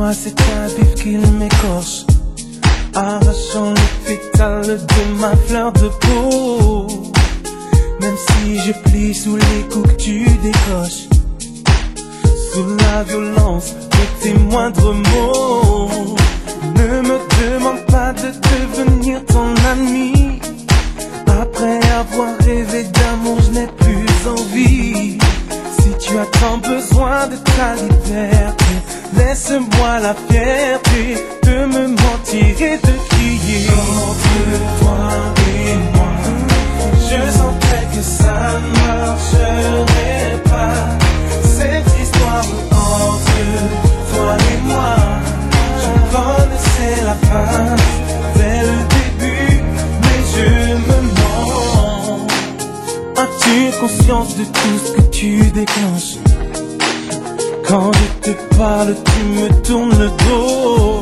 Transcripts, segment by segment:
moi c'est ta bif qu'il m'écorche, arrachant les pétales de ma fleur de peau. Même si je plie sous les coups que tu décoches, sous la violence de tes moindres mots. Ne me demande pas de devenir ton ami. Après avoir rêvé d'amour, je n'ai plus envie. Si tu as tant besoin de ta liberté, laisse-moi la fierté de me mentir et de crier. Entre toi et moi, je sentais que ça ne marcherait pas. Cette histoire entre toi et moi, je connaissais la fin dès le début, mais je me mens. As-tu conscience de tout ce que tu déclenches? Quand je te parle, tu me tournes le dos.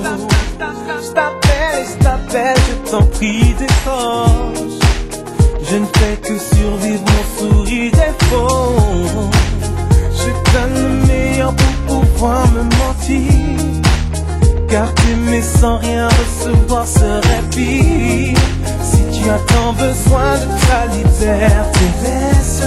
Je t'appelle, je t'en prie, décroche. Je ne fais que survivre, mon sourire est faux. Je donne le meilleur pour pouvoir me mentir, car t'aimer sans rien recevoir serait pire. Si tu as tant besoin de ta liberté, laisse